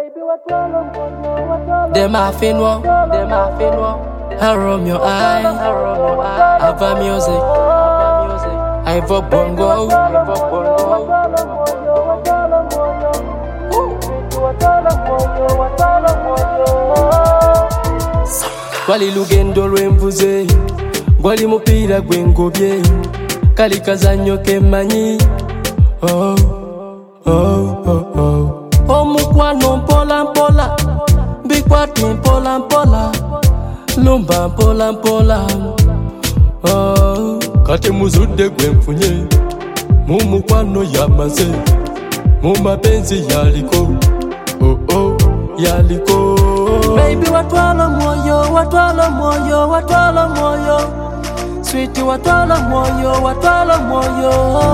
Them a finwa, I roam your eye, Ava music, I vote bongo, Wali lugendo lwemvuze, gwali mupira gwengobye, kali kazanyo kemanyi. Oh, oh, oh, oh. Omukwano mpola mpola, bikwati mpola mpola, lumba mpola mpola. Oh, kati muzude gwemfunye, mumukwano yamaze, mumapenzi yaliko. Oh, oh, yaliko. Baby watwala moyo, watwala moyo, watwala moyo. Sweetie watwala moyo, watwala moyo.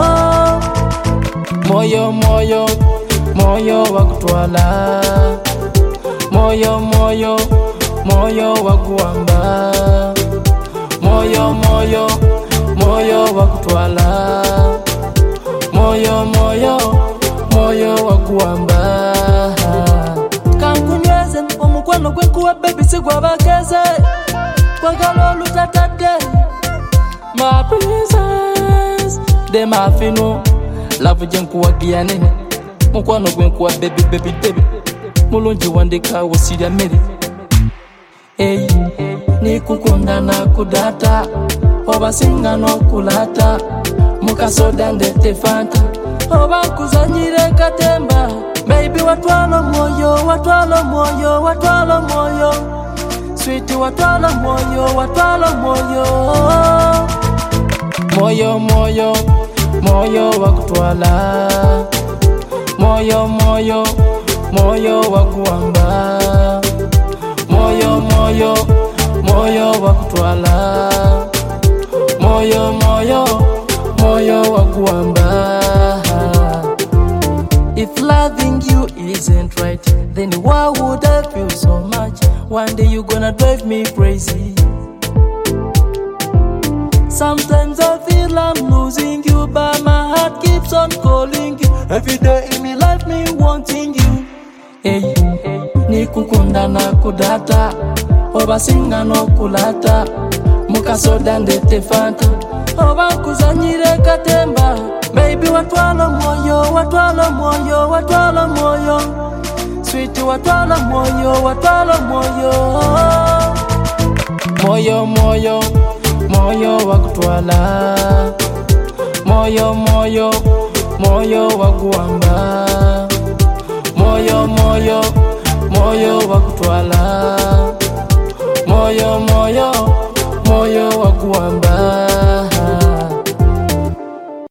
Moyo moyo, moyo wakutwala. Moyo moyo, moyo wakuamba. Moyo moyo, moyo wakutwala. Moyo moyo, moyo wakuamba. Kankunyweze omukwano gwekuwa baby sigwa bageze. Kwagala olutatadde my princess. Them a fino love jenkuwa gianene. Mukwano gwenkuwa baby baby baby. Mulungi wandeka wasirya meri. Hey, nikukunda na kudata, obasinga nokulata. Mukasoda ndete fanta, oba kuzanyire katemba. Baby watwala moyo, watwala moyo, watwala moyo. Sweetie watwala moyo, watwala moyo. Moyo moyo, moyo wakutwala. Moyo moyo, moyo wakuamba. Moyo moyo, moyo wakutwala. Moyo moyo, moyo wakuamba. If loving you isn't right, then why would I feel so much? One day you gonna drive me crazy. Sometimes I feel I'm losing you, but my heart keeps on calling you. Every day in my life me wanting you. Hey, nikukunda na kudata, obasinga no kulata. Mukasoda ndete fanta, oba kuzanyire katemba. Baby watwala moyo, watwala moyo, watwala moyo. Sweetie watwala moyo, watwala moyo. Moyo moyo, moyo wakutwala. Moyo moyo, moyo wakuamba. Moyo moyo, moyo wakutwala. Moyo moyo, moyo wakuamba.